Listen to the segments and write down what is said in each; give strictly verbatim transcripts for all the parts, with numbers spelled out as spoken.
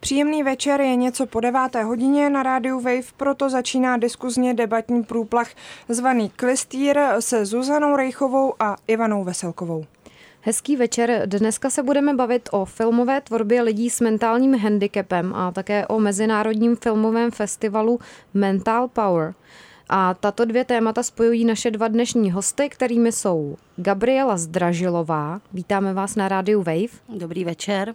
Příjemný večer, je něco po deváté hodině na rádiu Wave, proto začíná diskuzně debatní průplach zvaný Klystýr se Zuzanou Rejchovou a Ivanou Veselkovou. Hezký večer. Dneska se budeme bavit o filmové tvorbě lidí s mentálním handicapem a také o mezinárodním filmovém festivalu Mental Power. A tato dvě témata spojují naše dva dnešní hosty, kterými jsou Gabriela Zdražilová, vítáme vás na rádiu Wave. Dobrý večer.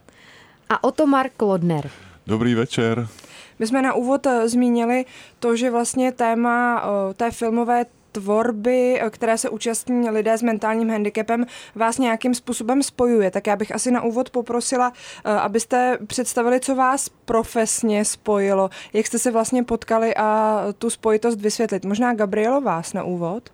A Otomar Klodner. Dobrý večer. My jsme na úvod zmínili to, že vlastně téma té filmové tvorby, které se účastní lidé s mentálním handicapem, vás nějakým způsobem spojuje. Tak já bych asi na úvod poprosila, abyste představili, co vás profesně spojilo, jak jste se vlastně potkali a tu spojitost vysvětlit. Možná Gabrielo vás na úvod?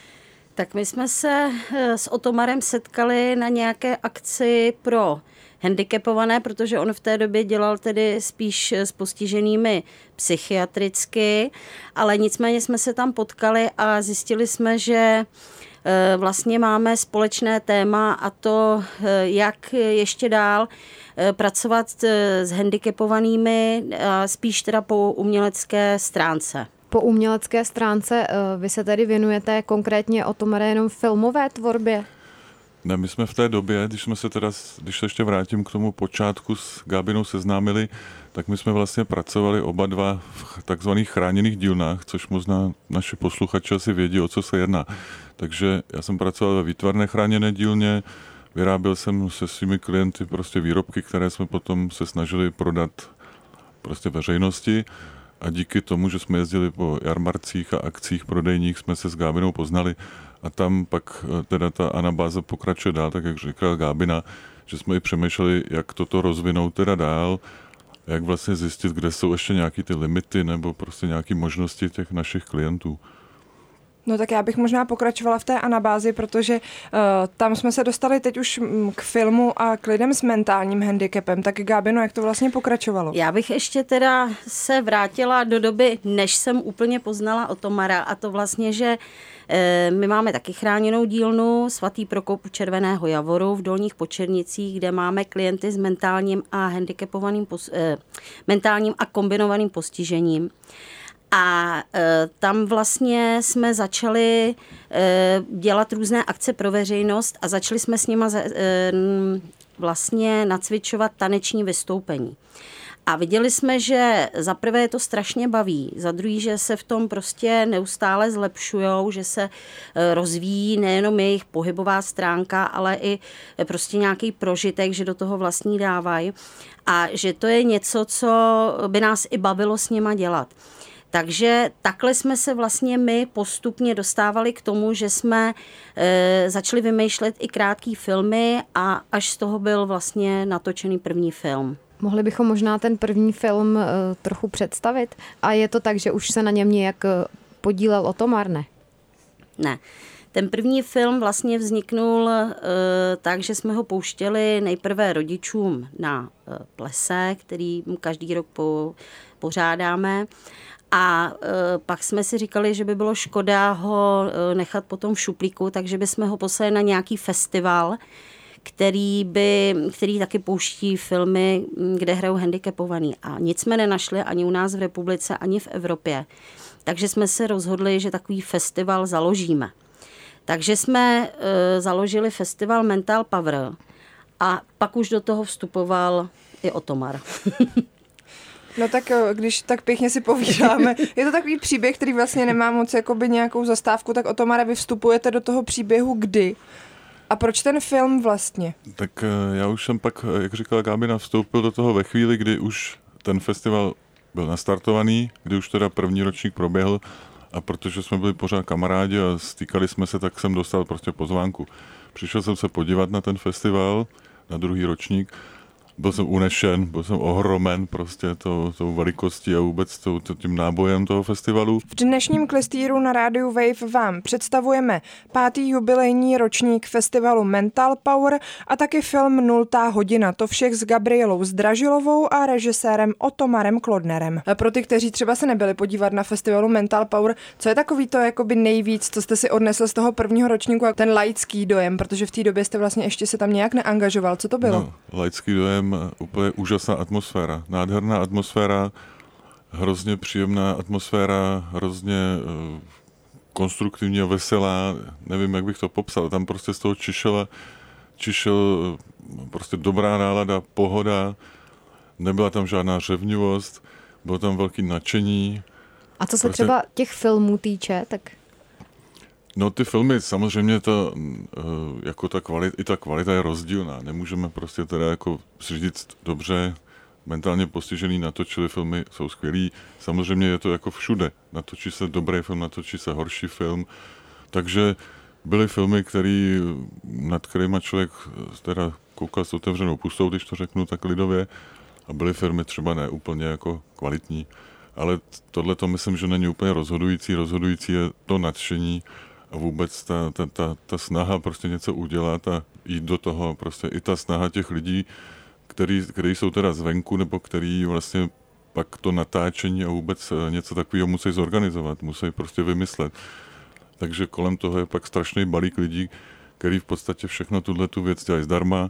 Tak my jsme se s Otomarem setkali na nějaké akci pro handicapované, protože on v té době dělal tedy spíš s postiženými psychiatricky, ale nicméně jsme se tam potkali a zjistili jsme, že vlastně máme společné téma, a to, jak ještě dál pracovat s handicapovanými, spíš teda po umělecké stránce. Po umělecké stránce vy se tedy věnujete konkrétně, Otomare, jenom filmové tvorbě? Ne, my jsme v té době, když jsme se teda, když se ještě vrátím k tomu počátku s Gábinou seznámili, tak my jsme vlastně pracovali oba dva v takzvaných chráněných dílnách, což možná naši posluchači asi vědí, o co se jedná. Takže já jsem pracoval ve výtvarné chráněné dílně, vyráběl jsem se svými klienty prostě výrobky, které jsme potom se snažili prodat prostě veřejnosti. A díky tomu, že jsme jezdili po jarmarcích a akcích prodejních, jsme se s Gábinou poznali a tam pak teda ta anabáze pokračuje dál, tak jak říkala Gábina, že jsme i přemýšleli, jak toto rozvinout teda dál, jak vlastně zjistit, kde jsou ještě nějaký ty limity nebo prostě nějaké možnosti těch našich klientů. No tak já bych možná pokračovala v té anabázi, protože uh, tam jsme se dostali teď už k filmu a k lidem s mentálním handicapem. Tak Gábino, jak to vlastně pokračovalo? Já bych ještě teda se vrátila do doby, než jsem úplně poznala Otomara, a to vlastně, že e, my máme taky chráněnou dílnu Svatý Prokop u Červeného Javoru v Dolních Počernicích, kde máme klienty s mentálním a handicapovaným, e, mentálním a kombinovaným postižením. A e, tam vlastně jsme začali e, dělat různé akce pro veřejnost a začali jsme s nima za, e, vlastně nacvičovat taneční vystoupení. A viděli jsme, že za prvé je to strašně baví, za druhý, že se v tom prostě neustále zlepšujou, že se rozvíjí nejenom jejich pohybová stránka, ale i prostě nějaký prožitek, že do toho vlastní dávají a že to je něco, co by nás i bavilo s nima dělat. Takže takhle jsme se vlastně my postupně dostávali k tomu, že jsme e, začali vymýšlet i krátký filmy a až z toho byl vlastně natočený první film. Mohli bychom možná ten první film e, trochu představit? A je to tak, že už se na něm nějak podílel Otomar, ne? Ne. Ten první film vlastně vzniknul e, tak, že jsme ho pouštěli nejprve rodičům na e, plese, který každý rok po, pořádáme. A e, pak jsme si říkali, že by bylo škoda ho e, nechat potom v šuplíku, takže bychom ho poslali na nějaký festival, který, by, který taky pouští filmy, kde hrajou handicapovaný. A nic jsme nenašli ani u nás v republice, ani v Evropě. Takže jsme se rozhodli, že takový festival založíme. Takže jsme e, založili festival Mental Power a pak už do toho vstupoval i Otomar. No tak když tak pěkně si povídáme, je to takový příběh, který vlastně nemá moc jakoby nějakou zastávku, tak Otomare, vy vstupujete do toho příběhu kdy? A proč ten film vlastně? Tak já už jsem pak, jak říkala Gábina, vstoupil do toho ve chvíli, kdy už ten festival byl nastartovaný, kdy už teda první ročník proběhl a protože jsme byli pořád kamarádi a stýkali jsme se, tak jsem dostal prostě pozvánku. Přišel jsem se podívat na ten festival, na druhý ročník. Byl jsem unešen, byl jsem ohromen prostě tou, tou velikostí a vůbec tou, tím nábojem toho festivalu. V dnešním Klystýru na rádiu Wave vám představujeme pátý jubilejní ročník festivalu Mental Power a taky film Nultá hodina. To všech s Gabrielou Zdražilovou a režisérem Otomarem Klodnerem. A pro ty, kteří třeba se nebyli podívat na festivalu Mental Power, co je takový to jakoby nejvíc, co jste si odnesl z toho prvního ročníku, ten laický dojem, protože v té době jste vlastně ještě se tam nějak neangažoval. Co to bylo? No, laický dojem celém úplně úžasná atmosféra. Nádherná atmosféra, hrozně příjemná atmosféra, hrozně uh, konstruktivní a veselá, nevím, jak bych to popsal. Tam prostě z toho čišela, čišel uh, prostě dobrá nálada, pohoda, nebyla tam žádná řevnivost, bylo tam velký nadšení. A co se prostě... třeba těch filmů týče, tak... No ty filmy, samozřejmě to, jako ta kvalita, i ta kvalita je rozdílná. Nemůžeme prostě teda jako říct dobře, mentálně postižený natočili filmy, jsou skvělí. Samozřejmě je to jako všude. Natočí se dobrý film, natočí se horší film. Takže byly filmy, který, nad kterýma člověk teda koukal s otevřenou pustou, když to řeknu tak lidově, a byly filmy třeba ne úplně jako kvalitní. Ale tohle to myslím, že není úplně rozhodující. Rozhodující je to nadšení a vůbec ta, ta, ta, ta snaha prostě něco udělat a jít do toho, prostě i ta snaha těch lidí, který, který jsou teda zvenku, nebo který vlastně pak to natáčení a vůbec něco takového musí zorganizovat, musí prostě vymyslet. Takže kolem toho je pak strašný balík lidí, který v podstatě všechno tuhle tu věc dělají zdarma,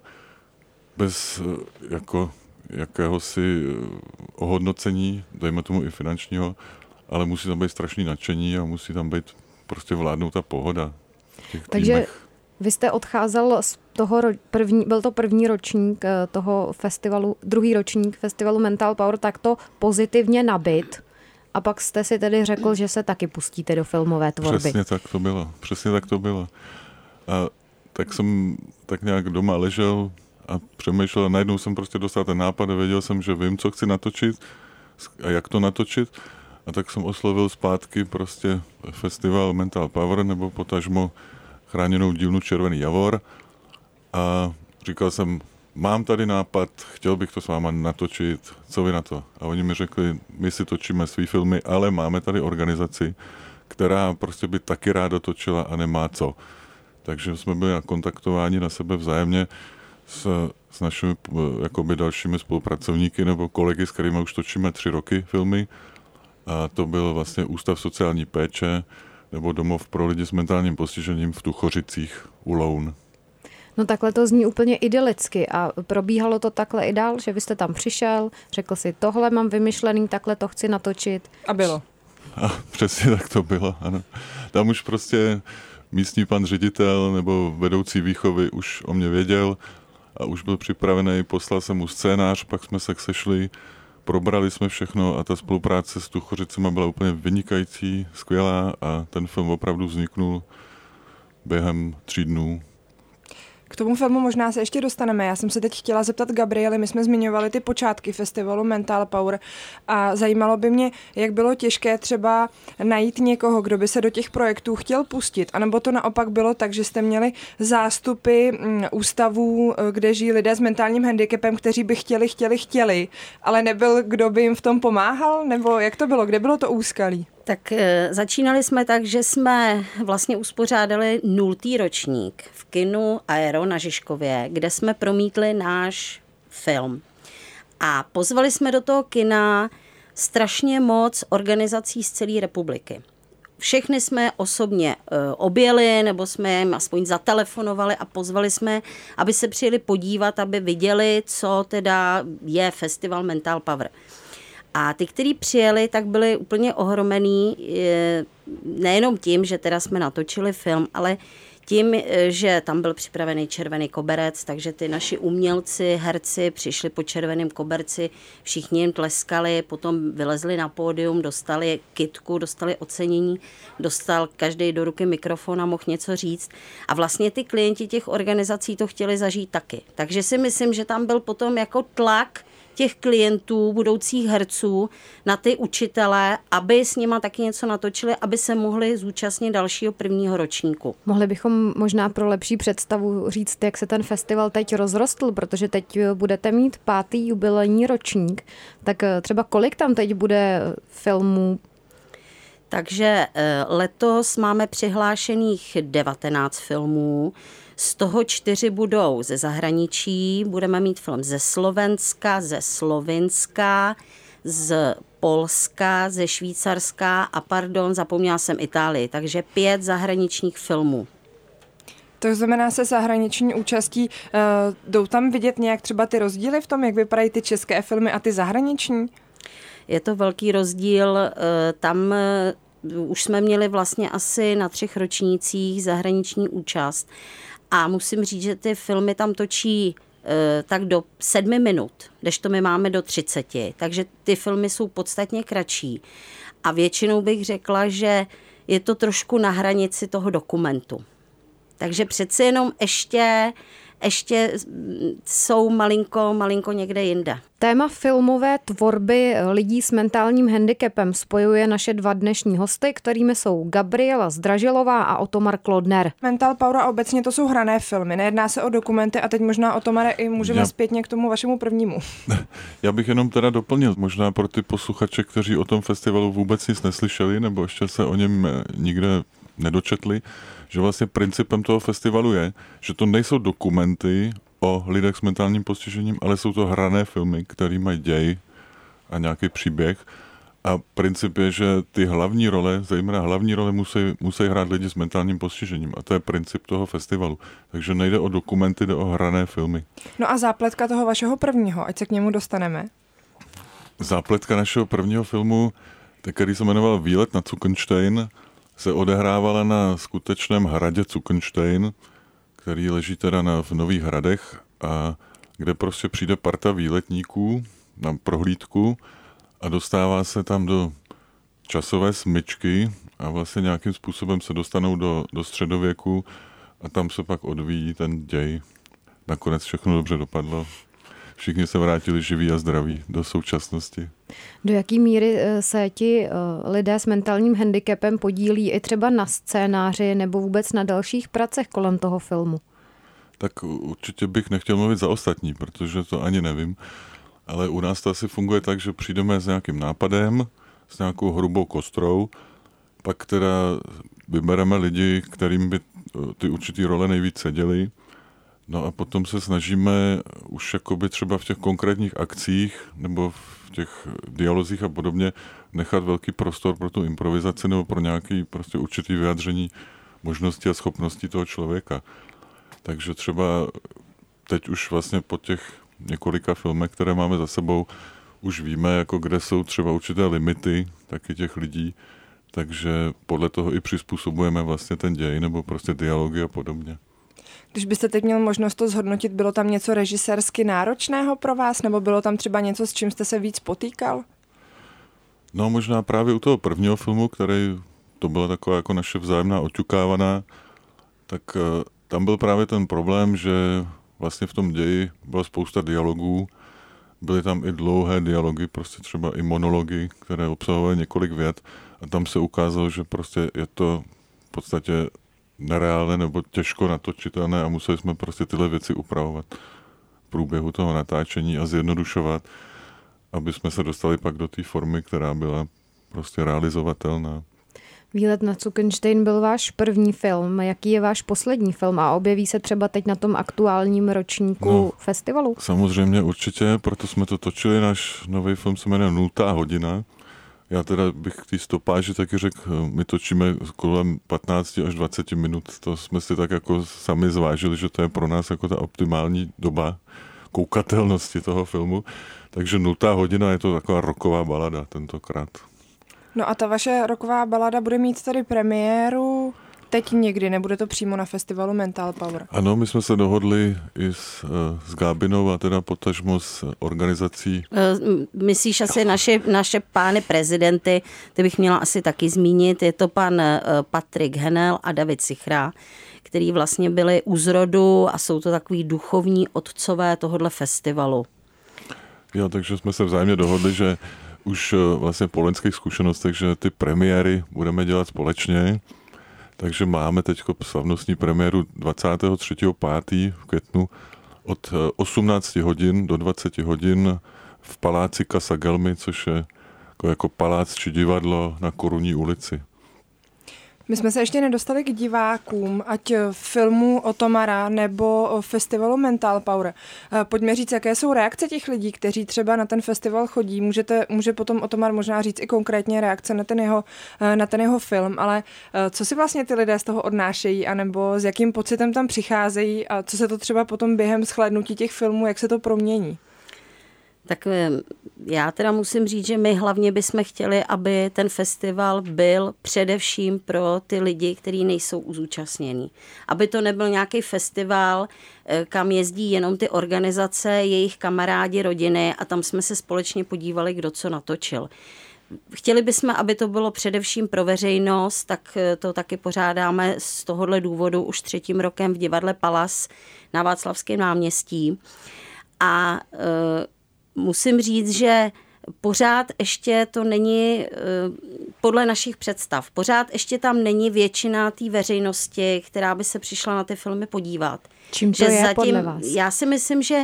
bez jako jakéhosi ohodnocení, dejme tomu i finančního, ale musí tam být strašný nadšení a musí tam být prostě vládnout ta pohoda. Takže týmech. Vy jste odcházel z toho první, byl to první ročník toho festivalu, druhý ročník festivalu Mental Power, tak to pozitivně nabit. A pak jste si tedy řekl, že se taky pustíte do filmové tvorby. Přesně tak to bylo. Přesně tak to bylo. A tak jsem tak nějak doma ležel a přemýšlel. Najednou jsem prostě dostal ten nápad a věděl jsem, že vím, co chci natočit a jak to natočit. A tak jsem oslovil zpátky prostě festival Mental Power nebo potažmo chráněnou dílnu Červený Javor a říkal jsem, mám tady nápad, chtěl bych to s váma natočit, co vy na to? A oni mi řekli, my si točíme svý filmy, ale máme tady organizaci, která prostě by taky ráda točila a nemá co. Takže jsme byli kontaktováni na sebe vzájemně s, s našimi jakoby dalšími spolupracovníky nebo kolegy, s kterými už točíme tři roky filmy. A to byl vlastně Ústav sociální péče nebo Domov pro lidi s mentálním postižením v Tuchořicích u Loun. No takhle to zní úplně idylicky a probíhalo to takhle i dál, že vy jste tam přišel, řekl si, tohle mám vymyšlený, takhle to chci natočit. A bylo. A přesně tak to bylo, ano. Tam už prostě místní pan ředitel nebo vedoucí výchovy už o mě věděl a už byl připravený, poslal jsem mu scénář, pak jsme se sešli, probrali jsme všechno a ta spolupráce s Tuchořicima byla úplně vynikající, skvělá a ten film opravdu vzniknul během tří dnů. K tomu filmu možná se ještě dostaneme. Já jsem se teď chtěla zeptat Gabriely, my jsme zmiňovali ty počátky festivalu Mental Power a zajímalo by mě, jak bylo těžké třeba najít někoho, kdo by se do těch projektů chtěl pustit, anebo to naopak bylo tak, že jste měli zástupy ústavů, kde žijí lidé s mentálním handicapem, kteří by chtěli, chtěli, chtěli, ale nebyl, kdo by jim v tom pomáhal, nebo jak to bylo, kde bylo to úskalí? Tak e, začínali jsme tak, že jsme vlastně uspořádali nultý ročník v kinu Aero na Žižkově, kde jsme promítli náš film. A pozvali jsme do toho kina strašně moc organizací z celé republiky. Všechny jsme osobně e, objeli, nebo jsme jim aspoň zatelefonovali a pozvali jsme, aby se přijeli podívat, aby viděli, co teda je festival Mental Power. A ty, kteří přijeli, tak byli úplně ohromený nejenom tím, že teda jsme natočili film, ale tím, že tam byl připravený červený koberec, takže ty naši umělci, herci přišli po červeném koberci, všichni jim tleskali, potom vylezli na pódium, dostali kitku, dostali ocenění, dostal každý do ruky mikrofon a mohl něco říct. A vlastně ty klienti těch organizací to chtěli zažít taky. Takže si myslím, že tam byl potom jako tlak těch klientů, budoucích herců, na ty učitele, aby s nima taky něco natočili, aby se mohli zúčastnit dalšího prvního ročníku. Mohli bychom možná pro lepší představu říct, jak se ten festival teď rozrostl, protože teď budete mít pátý jubilejní ročník, tak třeba kolik tam teď bude filmů? Takže letos máme přihlášených devatenáct filmů, z toho čtyři budou ze zahraničí, budeme mít film ze Slovenska, ze Slovinska, z Polska, ze Švýcarska a pardon, zapomněla jsem Itálii, takže pět zahraničních filmů. To znamená se zahraniční účastí. Uh, jdou tam vidět nějak třeba ty rozdíly v tom, jak vypadají ty české filmy a ty zahraniční? Je to velký rozdíl. Uh, tam uh, už jsme měli vlastně asi na třech ročnících zahraniční účast. A musím říct, že ty filmy tam točí uh, tak do sedmi minut, kdežto my máme do třiceti. Takže ty filmy jsou podstatně kratší. A většinou bych řekla, že je to trošku na hranici toho dokumentu. Takže přeci jenom ještě, ještě jsou malinko, malinko někde jinde. Téma filmové tvorby lidí s mentálním handicapem spojuje naše dva dnešní hosty, kterými jsou Gabriela Zdražilová a Otomar Klodner. Mental Power a obecně to jsou hrané filmy, nejedná se o dokumenty a teď možná, Otomare, i můžeme Já... zpětně k tomu vašemu prvnímu. Já bych jenom teda doplnil, možná pro ty posluchače, kteří o tom festivalu vůbec nic neslyšeli nebo ještě se o něm nikde nedočetli, že vlastně principem toho festivalu je, že to nejsou dokumenty o lidech s mentálním postižením, ale jsou to hrané filmy, které mají děj a nějaký příběh. A princip je, že ty hlavní role, zejména hlavní role, musí, musí hrát lidi s mentálním postižením. A to je princip toho festivalu. Takže nejde o dokumenty, jde o hrané filmy. No a zápletka toho vašeho prvního, ať se k němu dostaneme. Zápletka našeho prvního filmu, který se jmenoval Výlet na Zuckenstein, se odehrávala na skutečném hradě Zuckenstein, který leží teda na, v Nových Hradech a kde prostě přijde parta výletníků na prohlídku a dostává se tam do časové smyčky a vlastně nějakým způsobem se dostanou do, do středověku a tam se pak odvíjí ten děj. Nakonec všechno dobře dopadlo. Všichni se vrátili živí a zdraví do současnosti. Do jaké míry se ti lidé s mentálním handicapem podílí i třeba na scénáři nebo vůbec na dalších pracech kolem toho filmu? Tak určitě bych nechtěl mluvit za ostatní, protože to ani nevím. Ale u nás to asi funguje tak, že přijdeme s nějakým nápadem, s nějakou hrubou kostrou, pak teda vybereme lidi, kterým by ty určitý role nejvíc seděly. No a potom se snažíme už jakoby třeba v těch konkrétních akcích nebo v těch dialozích a podobně nechat velký prostor pro tu improvizaci nebo pro nějaký prostě určitý vyjádření možností a schopností toho člověka. Takže třeba teď už vlastně po těch několika filmech, které máme za sebou, už víme, jako kde jsou třeba určité limity taky těch lidí, takže podle toho i přizpůsobujeme vlastně ten děj nebo prostě dialogy a podobně. Když byste teď měl možnost to zhodnotit, bylo tam něco režisérsky náročného pro vás, nebo bylo tam třeba něco, s čím jste se víc potýkal? No možná právě u toho prvního filmu, který to byla taková jako naše vzájemná oťukávaná, tak uh, tam byl právě ten problém, že vlastně v tom ději byla spousta dialogů, byly tam i dlouhé dialogy, prostě třeba i monology, které obsahovaly několik vět a tam se ukázalo, že prostě je to v podstatě nereálné nebo těžko natočitelné a museli jsme prostě tyhle věci upravovat v průběhu toho natáčení a zjednodušovat, aby jsme se dostali pak do té formy, která byla prostě realizovatelná. Výlet na Zuckenstein byl váš první film. Jaký je váš poslední film a objeví se třeba teď na tom aktuálním ročníku no, festivalu? Samozřejmě určitě, proto jsme to točili. Náš nový film se jmenuje Nultá hodina. Já teda bych k té stopáži taky řekl, my točíme kolem patnáct až dvacet minut. To jsme si tak jako sami zvážili, že to je pro nás jako ta optimální doba koukatelnosti toho filmu. Takže Nultá hodina je to taková rocková balada tentokrát. No a ta vaše rocková balada bude mít tady premiéru teď někdy, nebude to přímo na festivalu Mental Power? Ano, my jsme se dohodli i s, s Gábinou a teda potažmo s organizací. Myslíš asi naše, naše pány prezidenty, ty bych měla asi taky zmínit, je to pan Patrik Henel a David Sichra, který vlastně byli u zrodu a jsou to takový duchovní otcové tohohle festivalu. Jo, takže jsme se vzájemně dohodli, že už vlastně po loňských zkušenostech, že ty premiéry budeme dělat společně. Takže máme teď slavnostní premiéru dvacátého třetího pátého v květnu od osmnáct hodin do dvacet hodin v paláci Casa Gelmy, což je jako, jako palác či divadlo na Korunní ulici. My jsme se ještě nedostali k divákům, ať filmu Otomara nebo festivalu Mental Power. Pojďme říct, jaké jsou reakce těch lidí, kteří třeba na ten festival chodí. Můžete, může potom Otomar možná říct i konkrétně reakce na ten, jeho, na ten jeho film, ale co si vlastně ty lidé z toho odnášejí, anebo s jakým pocitem tam přicházejí a co se to třeba potom během shlédnutí těch filmů, jak se to promění? Tak já teda musím říct, že my hlavně bychom chtěli, aby ten festival byl především pro ty lidi, kteří nejsou zúčastnění. Aby to nebyl nějaký festival, kam jezdí jenom ty organizace, jejich kamarádi, rodiny a tam jsme se společně podívali, kdo co natočil. Chtěli bychom, aby to bylo především pro veřejnost, tak to taky pořádáme z tohohle důvodu už třetím rokem v divadle Palas na Václavském náměstí. A musím říct, že pořád ještě to není podle našich představ. Pořád ještě tam není většina té veřejnosti, která by se přišla na ty filmy podívat. Čím to že je zatím, podle vás? Já si myslím, že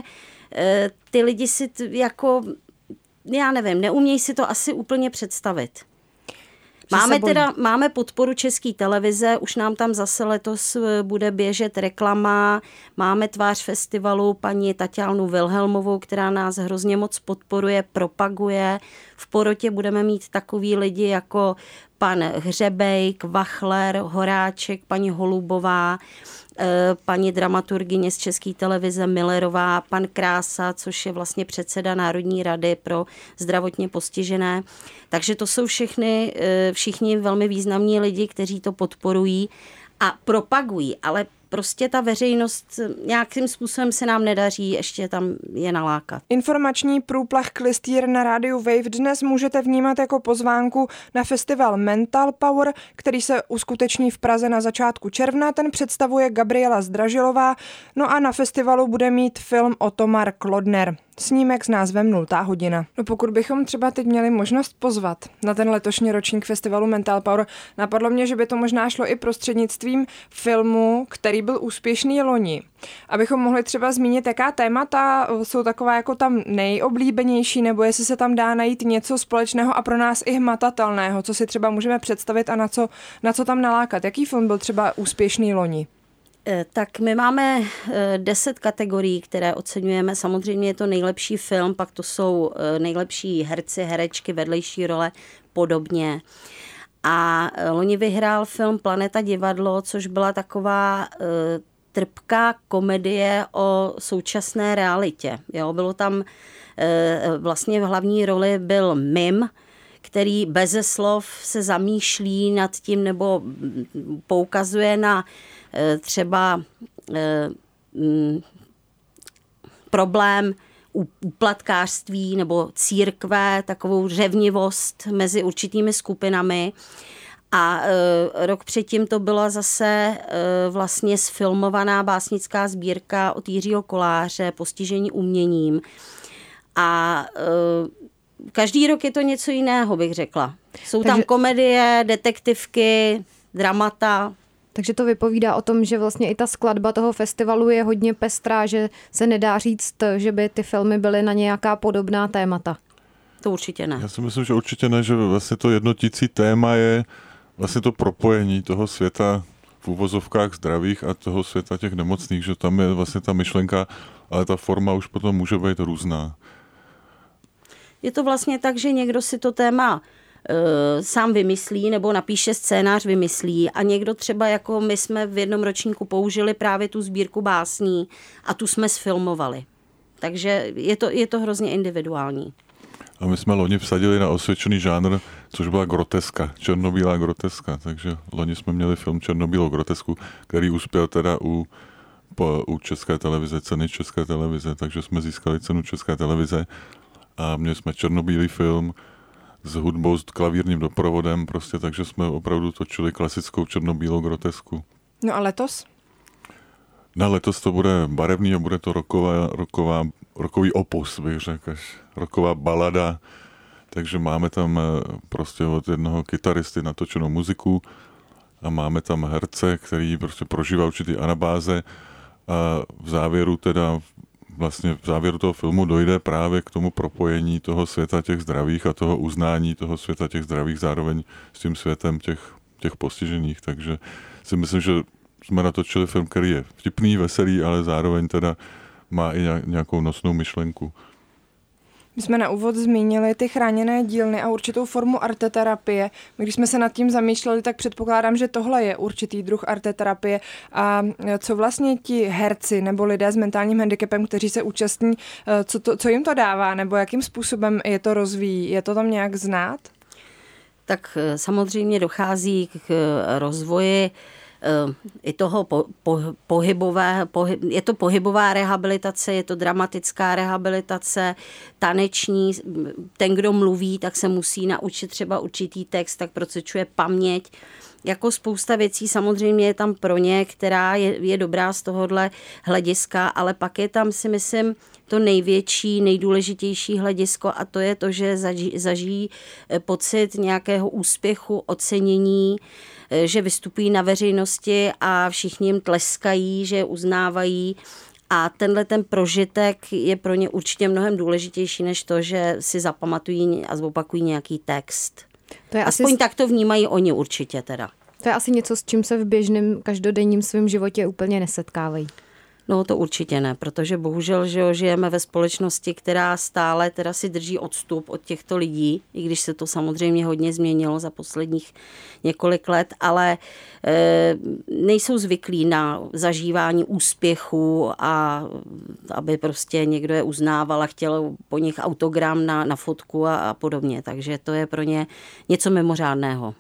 ty lidi si t, jako, já nevím, neumějí si to asi úplně představit. Máme teda, máme podporu České televize, už nám tam zase letos bude běžet reklama, máme tvář festivalu paní Tatianu Vilhelmovou, která nás hrozně moc podporuje, propaguje. V porotě budeme mít takový lidi jako pan Hřebejk, Wachler, Horáček, paní Holubová, paní dramaturgyně z České televize Millerová, pan Krása, což je vlastně předseda Národní rady pro zdravotně postižené. Takže to jsou všechny, všichni velmi významní lidi, kteří to podporují a propagují, ale prostě ta veřejnost nějakým způsobem se nám nedaří ještě tam je nalákat. Informační průplah klistýr na rádiu Wave dnes můžete vnímat jako pozvánku na festival Mental Power, který se uskuteční v Praze na začátku června. Ten představuje Gabriela Zdražilová, no a na festivalu bude mít film Otomar Klodner. Snímek s názvem Nultá hodina. No pokud bychom třeba teď měli možnost pozvat na ten letošní ročník festivalu Mental Power, napadlo mě, že by to možná šlo i prostřednictvím filmu, který byl úspěšný loni. Abychom mohli třeba zmínit, jaká témata jsou taková jako tam nejoblíbenější, nebo jestli se tam dá najít něco společného a pro nás i hmatatelného, co si třeba můžeme představit a na co, na co tam nalákat. Jaký film byl třeba úspěšný loni? Tak my máme deset kategorií, které oceňujeme. Samozřejmě je to nejlepší film, pak to jsou nejlepší herci, herečky, vedlejší role, podobně. A loni vyhrál film Planeta divadlo, což byla taková trpká komedie o současné realitě. Jo, bylo tam vlastně v hlavní roli byl mim, který beze slov se zamýšlí nad tím nebo poukazuje na třeba problém úplatkářství nebo církve, takovou řevnivost mezi určitými skupinami. A e, rok předtím to byla zase e, vlastně sfilmovaná básnická sbírka od Jiřího Koláře, Postižení uměním. A e, každý rok je to něco jiného, bych řekla. Jsou Takže... tam komedie, detektivky, dramata. Takže to vypovídá o tom, že vlastně i ta skladba toho festivalu je hodně pestrá, že se nedá říct, že by ty filmy byly na nějaká podobná témata. To určitě ne. Já si myslím, že určitě ne, že vlastně to jednotící téma je vlastně to propojení toho světa v uvozovkách zdravých a toho světa těch nemocných, že tam je vlastně ta myšlenka, ale ta forma už potom může být různá. Je to vlastně tak, že někdo si to téma sám vymyslí nebo napíše scénář, vymyslí a někdo třeba jako my jsme v jednom ročníku použili právě tu sbírku básní a tu jsme sfilmovali. Takže je to, je to hrozně individuální. A my jsme loni vsadili na osvědčený žánr, což byla groteska, černobílá groteska, takže loni jsme měli film Černobílou grotesku, který uspěl teda u, po, u České televize, ceny České televize, takže jsme získali cenu České televize a měli jsme černobílý film s hudbou, s klavírním doprovodem, prostě, takže jsme opravdu točili klasickou černobílou grotesku. No a letos? Na letos to bude barevný a bude to roková, roková, rokový opus, bych řekl, roková balada, takže máme tam prostě od jednoho kytaristy natočenou muziku a máme tam herce, který prostě prožívá určitý anabáze a v závěru teda vlastně v závěru toho filmu dojde právě k tomu propojení toho světa těch zdravých a toho uznání toho světa těch zdravých zároveň s tím světem těch těch postiženích, takže si myslím, že jsme natočili film, který je vtipný, veselý, ale zároveň teda má i nějakou nosnou myšlenku. My jsme na úvod zmínili ty chráněné dílny a určitou formu arteterapie. Když jsme se nad tím zamýšleli, tak předpokládám, že tohle je určitý druh arteterapie. A co vlastně ti herci nebo lidé s mentálním handicapem, kteří se účastní, co, to, co jim to dává, nebo jakým způsobem je to rozvíjí? Je to tam nějak znát? Tak samozřejmě dochází k rozvoji i toho po, po, pohybové, pohy, je to pohybová rehabilitace, je to dramatická rehabilitace, taneční, ten, kdo mluví, tak se musí naučit třeba určitý text, tak procvičuje paměť. Jako spousta věcí samozřejmě je tam pro ně, která je, je dobrá z tohohle hlediska, ale pak je tam, si myslím, to největší, nejdůležitější hledisko a to je to, že zaží, zažijí pocit nějakého úspěchu, ocenění, že vystupují na veřejnosti a všichni jim tleskají, že je uznávají a tenhle ten prožitek je pro ně určitě mnohem důležitější, než to, že si zapamatují a zopakují nějaký text. To je Aspoň asi... tak to vnímají oni určitě teda. To je asi něco, s čím se v běžném každodenním svém životě úplně nesetkávají. No to určitě ne, protože bohužel, že jo, žijeme ve společnosti, která stále teda si drží odstup od těchto lidí, i když se to samozřejmě hodně změnilo za posledních několik let, ale e, nejsou zvyklí na zažívání úspěchu a aby prostě někdo je uznával a chtěl po nich autogram na, na fotku a, a podobně, takže to je pro ně něco mimořádného.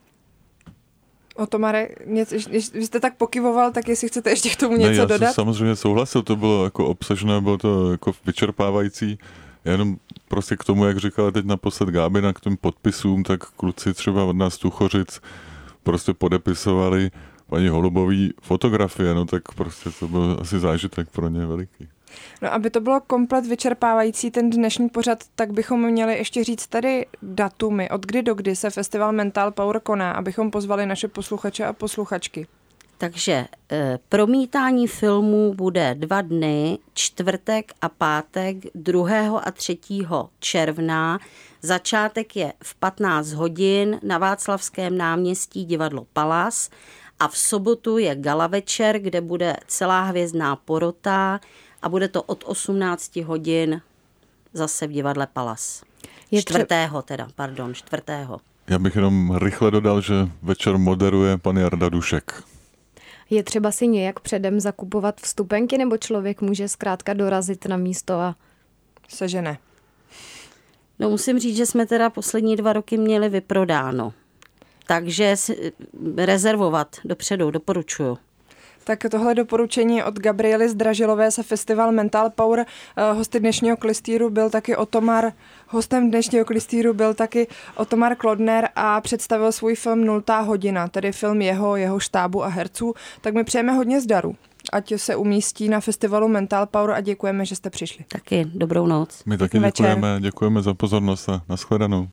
Otomare, vy jste tak pokyvoval, tak jestli chcete ještě k tomu něco ne, já dodat? Já samozřejmě souhlasil, to bylo jako obsažné, bylo to jako vyčerpávající. Jenom prostě k tomu, jak říkala teď naposled Gábina, k těm podpisům, tak kluci třeba od nás Tuchořic prostě podepisovali paní Holubový fotografie, no tak prostě to byl asi zážitek pro ně veliký. No, aby to bylo komplet vyčerpávající ten dnešní pořad, tak bychom měli ještě říct tady datumy, od kdy do kdy se festival Mental Power koná, abychom pozvali naše posluchače a posluchačky. Takže e, promítání filmů bude dva dny, čtvrtek a pátek druhého a třetího června. Začátek je v patnáct hodin na Václavském náměstí divadlo Palas a v sobotu je gala večer, kde bude celá hvězdná porota a bude to od osmnácti hodin zase v divadle Palas. Je čtvrtého teda, pardon, čtvrtého. Já bych jenom rychle dodal, že večer moderuje pan Jarda Dušek. Je třeba si nějak předem zakupovat vstupenky, nebo člověk může zkrátka dorazit na místo a sežene? No musím říct, že jsme teda poslední dva roky měli vyprodáno. Takže si rezervovat dopředu, doporučuju. Tak tohle doporučení od Gabriely Zdražilové se festival Mental Power. Hosty dnešního klistýru byl taky Otomar, hostem dnešního klistýru byl taky Otomar Klodner a představil svůj film Nultá hodina, tedy film jeho, jeho štábu a herců. Tak my přejeme hodně zdaru, ať se umístí na festivalu Mental Power a děkujeme, že jste přišli. Taky dobrou noc. My taky děkujeme, děkujeme za pozornost a nashledanou.